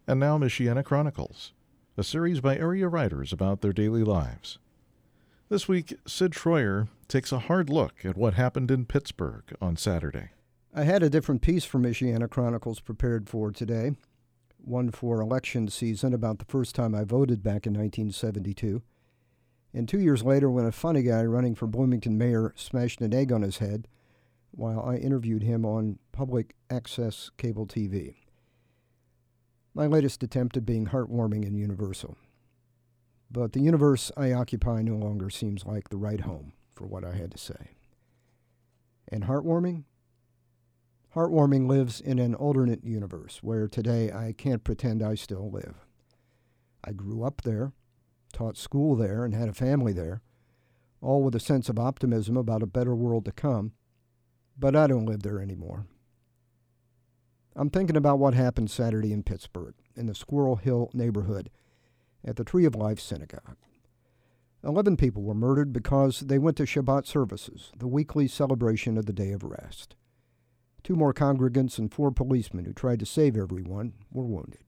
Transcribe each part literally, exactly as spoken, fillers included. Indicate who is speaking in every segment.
Speaker 1: And now Michiana Chronicles, a series by area writers about their daily lives. This week, Sid Troyer takes a hard look at what happened in Pittsburgh on Saturday.
Speaker 2: I had a different piece for Michiana Chronicles prepared for today, one for election season about the first time I voted back in nineteen seventy-two, and two years later when a funny guy running for Bloomington mayor smashed an egg on his head while I interviewed him on public access cable T V. My latest attempt at being heartwarming and universal. But the universe I occupy no longer seems like the right home for what I had to say. And heartwarming? Heartwarming lives in an alternate universe where today I can't pretend I still live. I grew up there, taught school there, and had a family there, all with a sense of optimism about a better world to come, but I don't live there anymore. I'm thinking about what happened Saturday in Pittsburgh, in the Squirrel Hill neighborhood, at the Tree of Life Synagogue. Eleven people were murdered because they went to Shabbat services, the weekly celebration of the Day of Rest. Two more congregants and four policemen who tried to save everyone were wounded.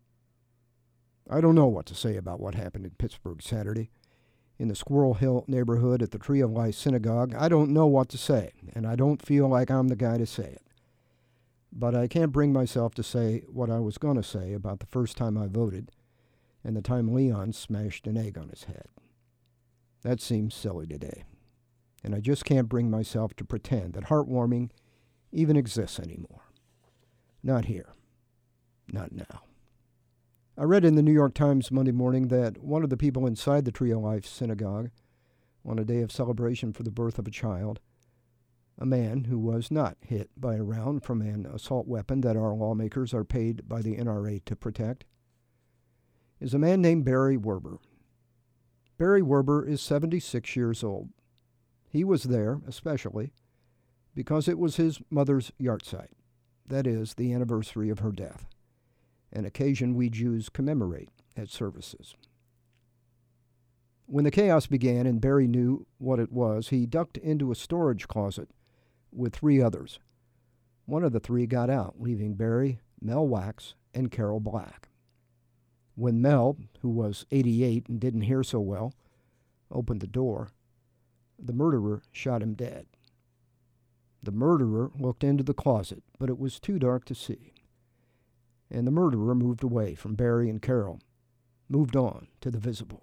Speaker 2: I don't know what to say about what happened in Pittsburgh Saturday. In the Squirrel Hill neighborhood at the Tree of Life Synagogue, I don't know what to say, and I don't feel like I'm the guy to say it. But I can't bring myself to say what I was going to say about the first time I voted and the time Leon smashed an egg on his head. That seems silly today, and I just can't bring myself to pretend that heartwarming even exists anymore. Not here. Not now. I read in the New York Times Monday morning that one of the people inside the Tree of Life Synagogue, on a day of celebration for the birth of a child, a man who was not hit by a round from an assault weapon that our lawmakers are paid by the N R A to protect, is a man named Barry Werber. Barry Werber is seventy-six years old. He was there, especially, because it was his mother's yahrzeit, that is, the anniversary of her death, an occasion we Jews commemorate at services. When the chaos began and Barry knew what it was, he ducked into a storage closet with three others. One of the three got out, leaving Barry, Mel Wax, and Carol Black. When Mel, who was eighty-eight and didn't hear so well, opened the door, the murderer shot him dead. The murderer looked into the closet, but it was too dark to see. And the murderer moved away from Barry and Carol, moved on to the visible.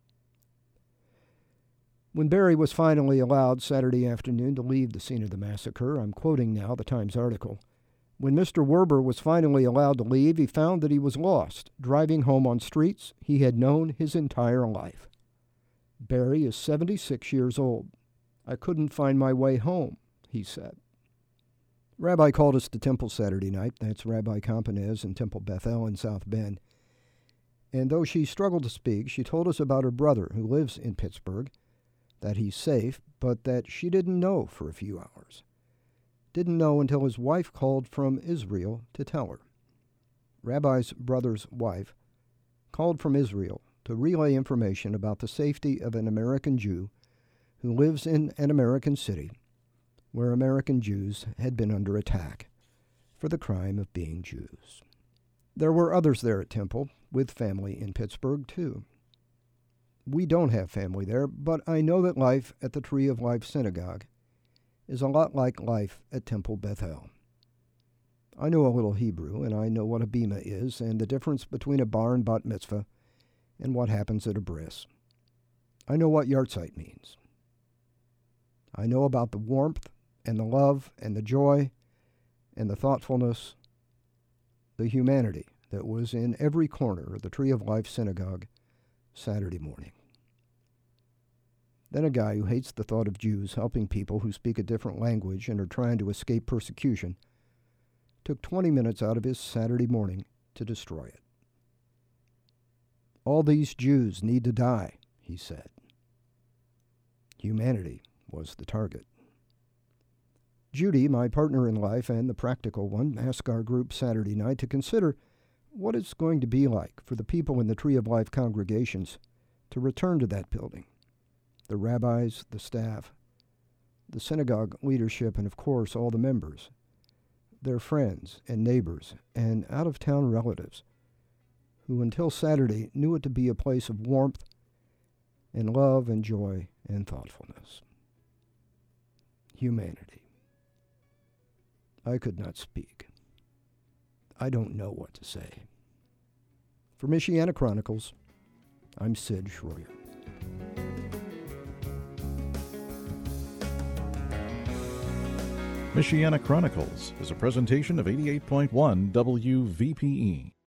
Speaker 2: When Barry was finally allowed Saturday afternoon to leave the scene of the massacre, I'm quoting now the Times article, when Mister Werber was finally allowed to leave, he found that he was lost, driving home on streets he had known his entire life. Barry is seventy-six years old. I couldn't find my way home, he said. Rabbi called us to Temple Saturday night. That's Rabbi Campanez in Temple Bethel in South Bend. And though she struggled to speak, she told us about her brother who lives in Pittsburgh, that he's safe, but that she didn't know for a few hours. Didn't know until his wife called from Israel to tell her. Rabbi's brother's wife called from Israel to relay information about the safety of an American Jew who lives in an American city where American Jews had been under attack for the crime of being Jews. There were others there at Temple with family in Pittsburgh, too. We don't have family there, but I know that life at the Tree of Life Synagogue is a lot like life at Temple Bethel. I know a little Hebrew, and I know what a bima is, and the difference between a bar and bat mitzvah, and what happens at a bris. I know what yahrzeit means. I know about the warmth, and the love, and the joy, and the thoughtfulness, the humanity that was in every corner of the Tree of Life Synagogue Saturday morning. Then a guy who hates the thought of Jews helping people who speak a different language and are trying to escape persecution took twenty minutes out of his Saturday morning to destroy it. All these Jews need to die, he said. Humanity was the target. Judy, my partner in life and the practical one, asked our group Saturday night to consider what it's going to be like for the people in the Tree of Life congregations to return to that building. The rabbis, the staff, the synagogue leadership, and of course all the members, their friends and neighbors and out-of-town relatives who until Saturday knew it to be a place of warmth and love and joy and thoughtfulness. Humanity. I could not speak. I don't know what to say. For Michiana Chronicles, I'm Sid Schroyer.
Speaker 1: Michiana Chronicles is a presentation of eighty-eight point one W V P E.